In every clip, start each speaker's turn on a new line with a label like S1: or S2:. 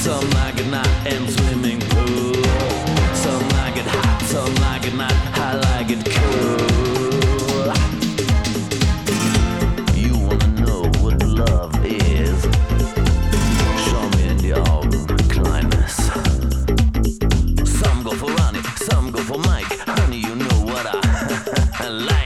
S1: some like it not in swimming pool. Some like it hot, some like it not. I like it cool. You wanna know what love is? Show me in the augen, Kleines. Some go for Ronnie, some go for Mike. Honey, you know what I like.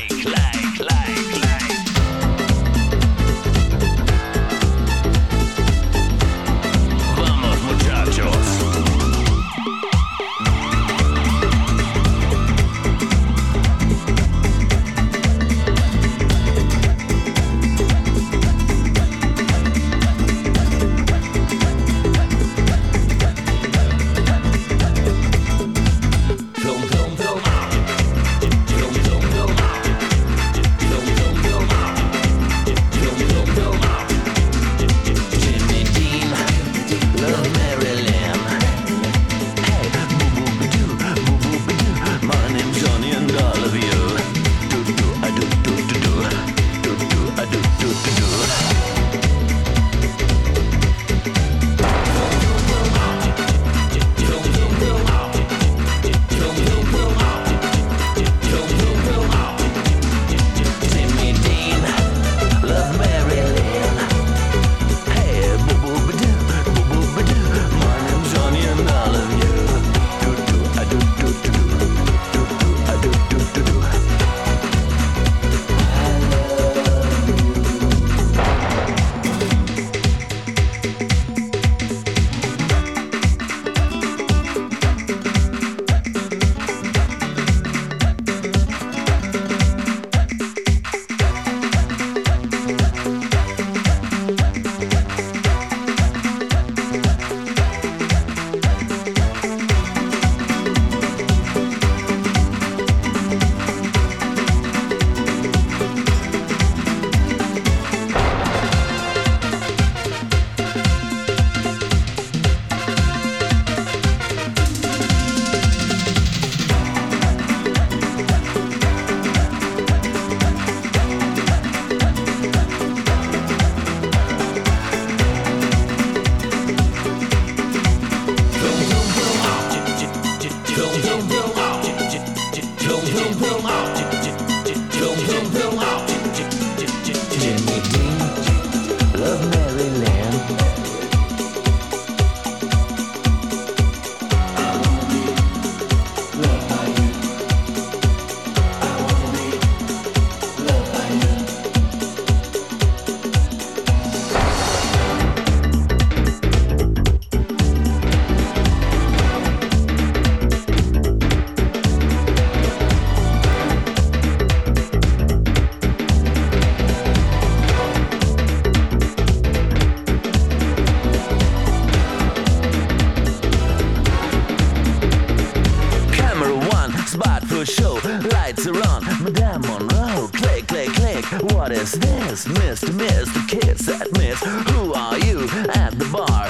S1: Mr. Kiss at Miss. Who are you at the bar?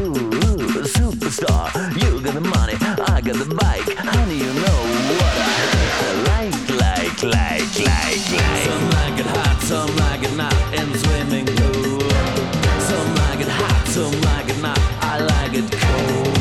S1: Ooh, superstar. You got the money, I got the bike. Honey, you know what I like. Some like it hot, some like it not in the swimming pool. Some like it hot, some like it not. I like it cold.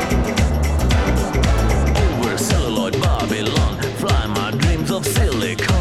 S1: Silicon